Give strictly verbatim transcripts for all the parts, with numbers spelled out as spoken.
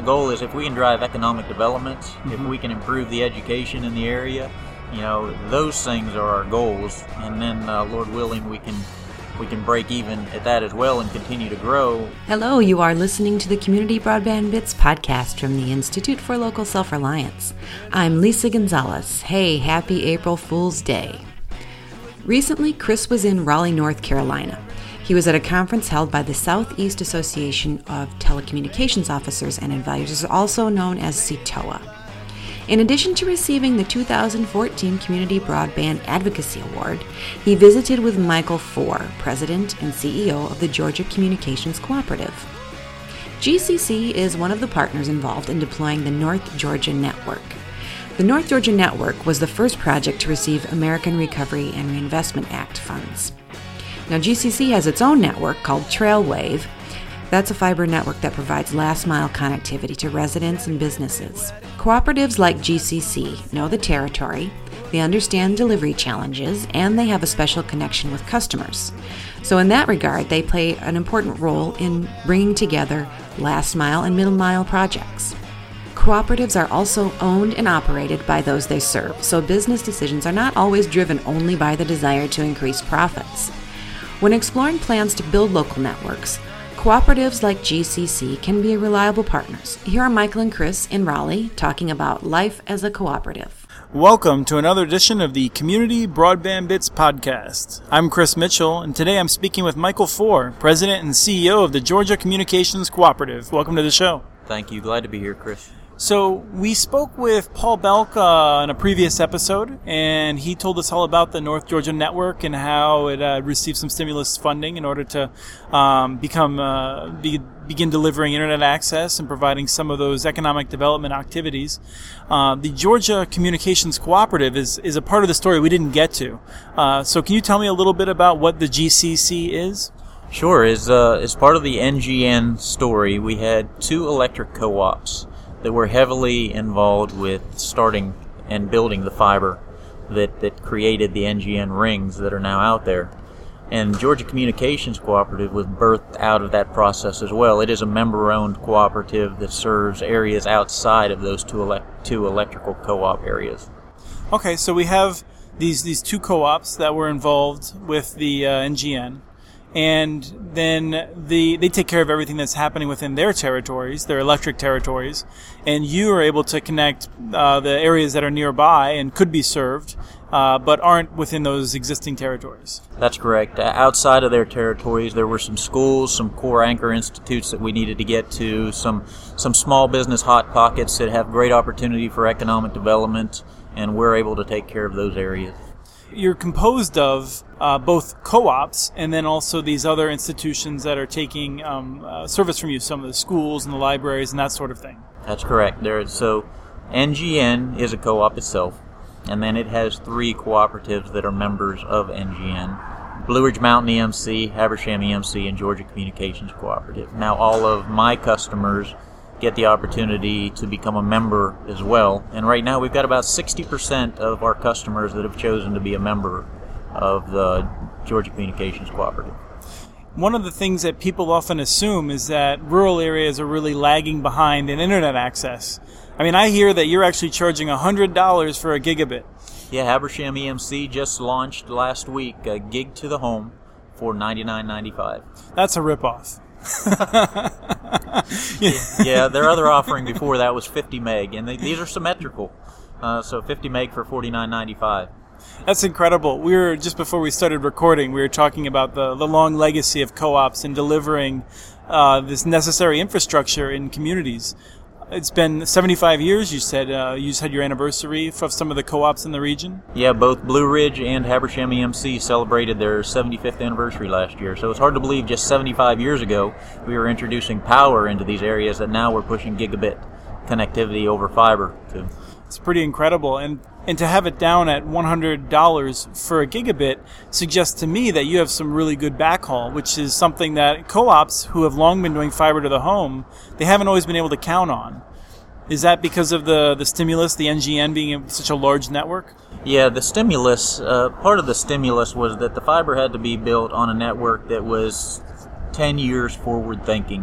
goal is if we can drive economic development, Mm-hmm. if we can improve the education in the area, you know, those things are our goals. And then, uh, Lord willing, we can we can break even at that as well and continue to grow. Hello, you are listening to the Community Broadband Bits podcast from the Institute for Local Self-Reliance. I'm Lisa Gonzalez. Hey, happy April Fool's Day. Recently, Chris was in Raleigh, North Carolina. He was at a conference held by the Southeast Association of Telecommunications Officers and Advisors, also known as C T O A. In addition to receiving the two thousand fourteen Community Broadband Advocacy Award, he visited with Michael Four, President and C E O of the Georgia Communications Cooperative. G C C is one of the partners involved in deploying the North Georgia Network. The North Georgia Network was the first project to receive American Recovery and Reinvestment Act funds. Now, G C C has its own network called Trailwave. That's a fiber network that provides last-mile connectivity to residents and businesses. Cooperatives like G C C know the territory, they understand delivery challenges, and they have a special connection with customers. So in that regard, they play an important role in bringing together last-mile and middle-mile projects. Cooperatives are also owned and operated by those they serve, so business decisions are not always driven only by the desire to increase profits. When exploring plans to build local networks, cooperatives like G C C can be reliable partners. Here are Michael and Chris in Raleigh talking about life as a cooperative. Welcome to another edition of the Community Broadband Bits podcast. I'm Chris Mitchell, and today I'm speaking with Michael Four, President and C E O of the Georgia Communications Cooperative. Welcome to the show. Thank you. Glad to be here, Chris. So we spoke with Paul Belk uh, in a previous episode, and he told us all about the North Georgia Network and how it uh, received some stimulus funding in order to um, become uh, be, begin delivering internet access and providing some of those economic development activities. Uh, the Georgia Communications Cooperative is, is a part of the story we didn't get to. Uh, so can you tell me a little bit about what the G C C is? Sure. As, uh, as part of the N G N story, we had two electric co-ops that were heavily involved with starting and building the fiber that, that created the N G N rings that are now out there. And Georgia Communications Cooperative was birthed out of that process as well. It is a member-owned cooperative that serves areas outside of those two, elect- two electrical co-op areas. Okay, so we have these, these two co-ops that were involved with the uh, N G N. And then the, they take care of everything that's happening within their territories, their electric territories, and you are able to connect uh, the areas that are nearby and could be served, uh, but aren't within those existing territories. That's correct. Uh, outside of their territories, there were some schools, some core anchor institutes that we needed to get to, some some small business hot pockets that have great opportunity for economic development, and we're able to take care of those areas. You're composed of uh, both co-ops and then also these other institutions that are taking um, uh, service from you, some of the schools and the libraries and that sort of thing. That's correct. There, so N G N is a co-op itself, and then it has three cooperatives that are members of N G N. Blue Ridge Mountain E M C, Habersham E M C, and Georgia Communications Cooperative. Now all of my customers get the opportunity to become a member as well. And right now we've got about sixty percent of our customers that have chosen to be a member of the Georgia Communications Cooperative. One of the things that people often assume is that rural areas are really lagging behind in internet access. I mean, I hear that you're actually charging one hundred dollars for a gigabit. Yeah, Habersham E M C just launched last week a gig to the home for ninety-nine ninety-five. That's a ripoff. Yeah, their other offering before that was fifty meg, and they, these are symmetrical, uh, so fifty meg for forty-nine ninety-five. That's incredible. We were just before we started recording, we were talking about the, the long legacy of co-ops in delivering uh, this necessary infrastructure in communities. It's been seventy-five years, you said. Uh, you just had your anniversary of some of the co-ops in the region? Yeah, both Blue Ridge and Habersham E M C celebrated their seventy-fifth anniversary last year. So it's hard to believe just seventy-five years ago we were introducing power into these areas that now we're pushing gigabit connectivity over fiber to. It's pretty incredible. And and to have it down at one hundred dollars for a gigabit suggests to me that you have some really good backhaul, which is something that co-ops who have long been doing fiber to the home, they haven't always been able to count on. Is that because of the, the stimulus, the N G N being such a large network? Yeah, the stimulus, uh, part of the stimulus was that the fiber had to be built on a network that was ten years forward thinking.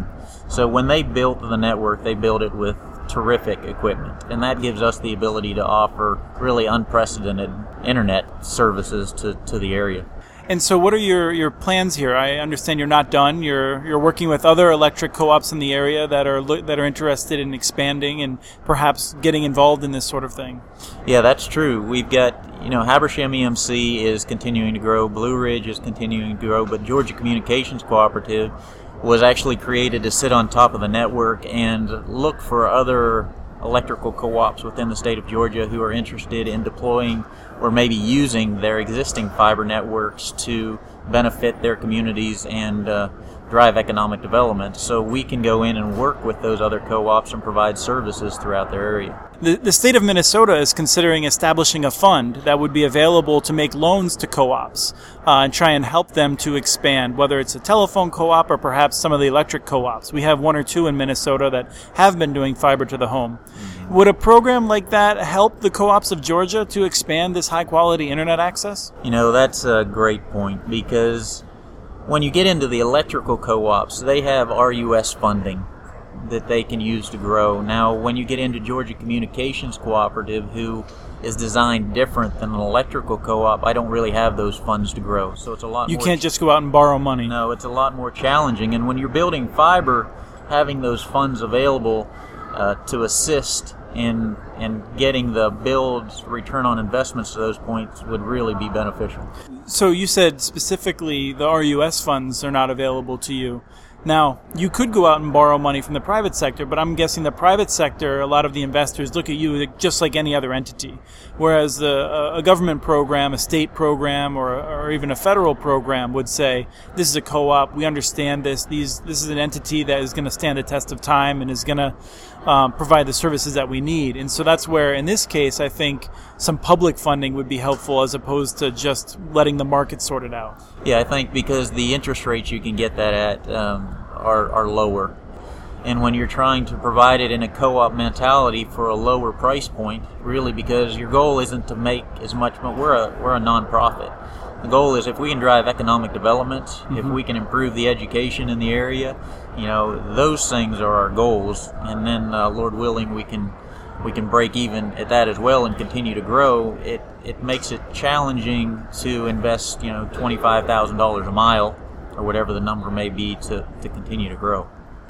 So when they built the network, they built it with terrific equipment, and that gives us the ability to offer really unprecedented internet services to, to the area. And so what are your, your plans here? I understand you're not done. You're you're working with other electric co-ops in the area that are that are interested in expanding and perhaps getting involved in this sort of thing. Yeah, that's true. We've got, you know, Habersham E M C is continuing to grow, Blue Ridge is continuing to grow, but Georgia Communications Cooperative was actually created to sit on top of the network and look for other electrical co-ops within the state of Georgia who are interested in deploying or maybe using their existing fiber networks to benefit their communities and uh, drive economic development. So we can go in and work with those other co-ops and provide services throughout their area. The, the state of Minnesota is considering establishing a fund that would be available to make loans to co-ops uh, and try and help them to expand, whether it's a telephone co-op or perhaps some of the electric co-ops. We have one or two in Minnesota that have been doing fiber to the home. Mm-hmm. Would a program like that help the co-ops of Georgia to expand this high-quality internet access? You know, that's a great point, because when you get into the electrical co-ops, they have R U S funding that they can use to grow. Now, when you get into Georgia Communications Cooperative, who is designed different than an electrical co-op, I don't really have those funds to grow. So it's a lot You more can't ch- just go out and borrow money. No, it's a lot more challenging. And when you're building fiber, having those funds available uh, to assist in in getting the build return on investments to those points would really be beneficial. So you said specifically the R U S funds are not available to you. Now, you could go out and borrow money from the private sector, but I'm guessing the private sector, a lot of the investors look at you just like any other entity. Whereas the, a government program, a state program, or, or even a federal program would say, this is a co-op, we understand this, these, this is an entity that is going to stand the test of time and is going to um, provide the services that we need. And so that's where, in this case, I think some public funding would be helpful as opposed to just letting the market sort it out. Yeah, I think because the interest rates you can get that at um, are, are lower. And when you're trying to provide it in a co-op mentality for a lower price point, really because your goal isn't to make as much, but we're a, we're a non-profit. The goal is if we can drive economic development, mm-hmm. if we can improve the education in the area, you know, those things are our goals. And then, uh, Lord willing, we can we can break even at that as well and continue to grow. It it makes it challenging to invest, you know, twenty-five thousand dollars a mile or whatever the number may be to, to continue to grow.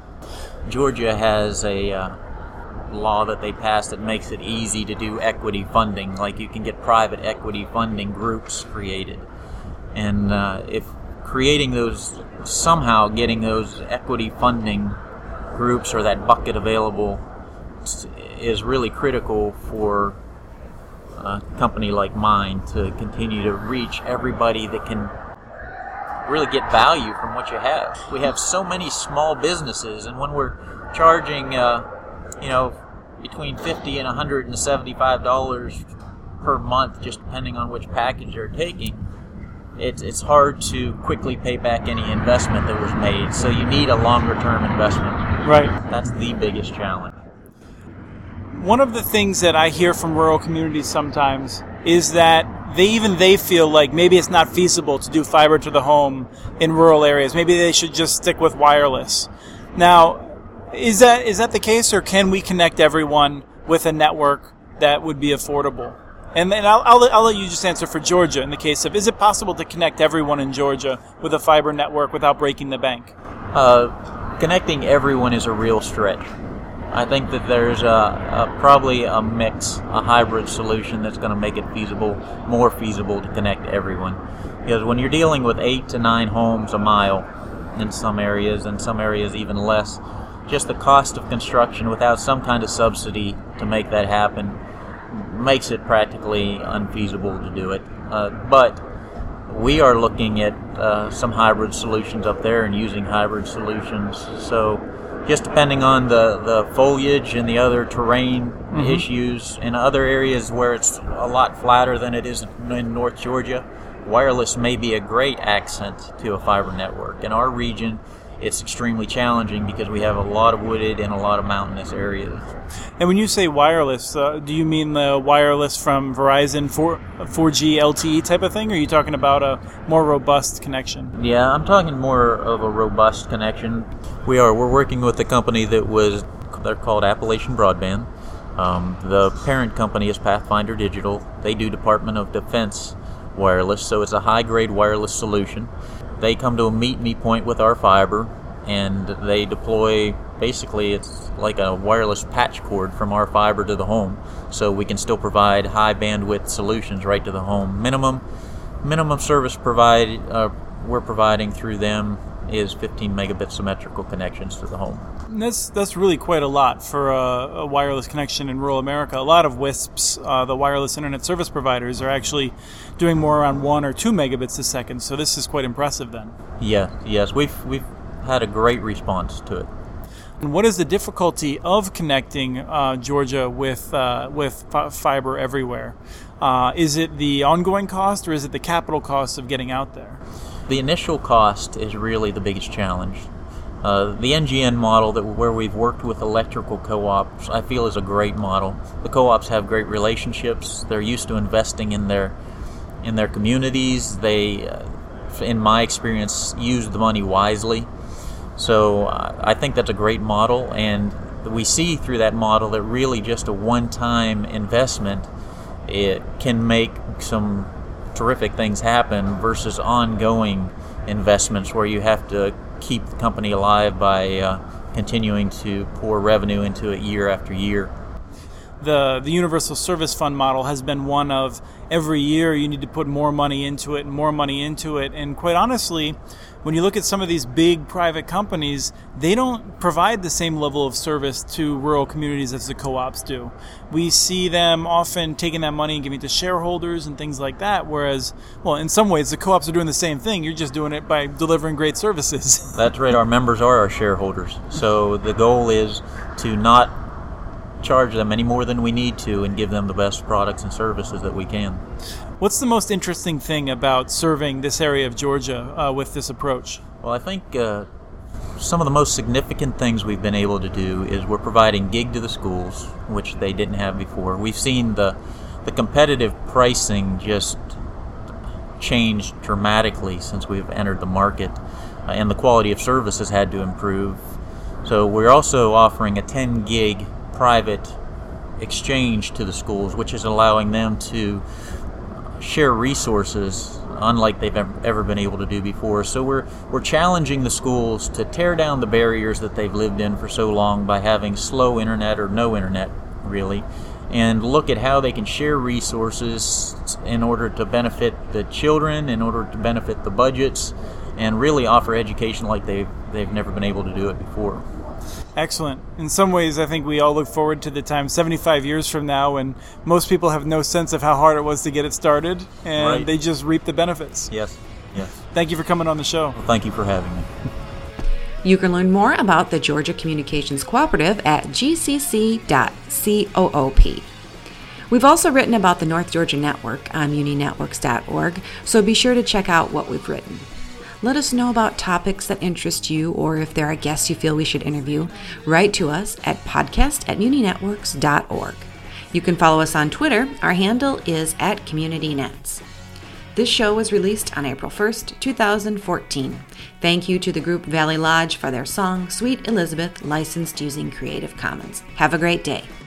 Georgia has a uh, law that they passed that makes it easy to do equity funding. Like you can get private equity funding groups created. And uh, if creating those, somehow getting those equity funding groups or that bucket available is really critical for a company like mine to continue to reach everybody that can really get value from what you have. We have so many small businesses, and when we're charging, uh, you know, between fifty and one hundred seventy-five dollars per month, just depending on which package you're taking, it's it's hard to quickly pay back any investment that was made. So you need a longer-term investment. Right. That's the biggest challenge. One of the things that I hear from rural communities sometimes is that they even they feel like maybe it's not feasible to do fiber to the home in rural areas. Maybe they should just stick with wireless. Now, is that is that the case, or can we connect everyone with a network that would be affordable? And then I'll, I'll, I'll let you just answer for Georgia in the case of, is it possible to connect everyone in Georgia with a fiber network without breaking the bank? Uh, connecting everyone is a real stretch. I think that there's a, a, probably a mix, a hybrid solution that's going to make it feasible, more feasible to connect everyone. Because when you're dealing with eight to nine homes a mile in some areas, and some areas even less, just the cost of construction without some kind of subsidy to make that happen makes it practically unfeasible to do it. Uh, but we are looking at uh, some hybrid solutions up there and using hybrid solutions. So just depending on the, the foliage and the other terrain mm-hmm. issues in other areas where it's a lot flatter than it is in North Georgia, wireless may be a great accent to a fiber network. In our region, it's extremely challenging because we have a lot of wooded and a lot of mountainous areas. And when you say wireless, uh, do you mean the wireless from Verizon four G L T E type of thing, or are you talking about a more robust connection? Yeah, I'm talking more of a robust connection. We are. We're working with a company that was, they're called Appalachian Broadband. Um, the parent company is Pathfinder Digital. They do Department of Defense wireless, so it's a high-grade wireless solution. They come to a meet-me point with our fiber, and they deploy, basically it's like a wireless patch cord from our fiber to the home, so we can still provide high bandwidth solutions right to the home. Minimum minimum service provide uh, we're providing through them is fifteen megabit symmetrical connections to the home. And that's that's really quite a lot for a, a wireless connection in rural America. A lot of W I S Ps, uh, the wireless internet service providers, are actually doing more around one or two megabits a second. So this is quite impressive then. Yeah, yes, we've we've had a great response to it. And what is the difficulty of connecting uh, Georgia with uh, with f- fiber everywhere? Uh, is it the ongoing cost, or is it the capital cost of getting out there? The initial cost is really the biggest challenge. Uh, the N G N model, that where we've worked with electrical co-ops, I feel is a great model. The co-ops have great relationships. They're used to investing in their in their communities. They, uh, in my experience, use the money wisely. So uh, I think that's a great model, and we see through that model that really just a one-time investment, it can make some terrific things happen versus ongoing investments where you have to keep the company alive by uh, continuing to pour revenue into it year after year. The the Universal Service Fund model has been one of every year you need to put more money into it and more money into it. And quite honestly, when you look at some of these big private companies, they don't provide the same level of service to rural communities as the co-ops do. We see them often taking that money and giving it to shareholders and things like that, whereas, well, in some ways, the co-ops are doing the same thing. You're just doing it by delivering great services. That's right. Our members are our shareholders. So the goal is to not charge them any more than we need to and give them the best products and services that we can. What's the most interesting thing about serving this area of Georgia uh, with this approach? Well, I think uh, some of the most significant things we've been able to do is we're providing gig to the schools, which they didn't have before. We've seen the the competitive pricing just change dramatically since we've entered the market, uh, and the quality of service has had to improve. So we're also offering a ten gig private exchange to the schools, which is allowing them to share resources unlike they've ever been able to do before. So we're we're challenging the schools to tear down the barriers that they've lived in for so long by having slow internet or no internet, really, and look at how they can share resources in order to benefit the children, in order to benefit the budgets, and really offer education like they've they've never been able to do it before. Excellent. In some ways, I think we all look forward to the time seventy-five years from now when most people have no sense of how hard it was to get it started, and right. They just reap the benefits. Yes, yes. Thank you for coming on the show. Well, thank you for having me. You can learn more about the Georgia Communications Cooperative at g c c dot coop. We've also written about the North Georgia Network on muni networks dot org, so be sure to check out what we've written. Let us know about topics that interest you, or if there are guests you feel we should interview. Write to us at podcast at muni networks dot org. You can follow us on Twitter. Our handle is at CommunityNets. This show was released on April first, two thousand fourteen. Thank you to the group Valley Lodge for their song, Sweet Elizabeth, licensed using Creative Commons. Have a great day.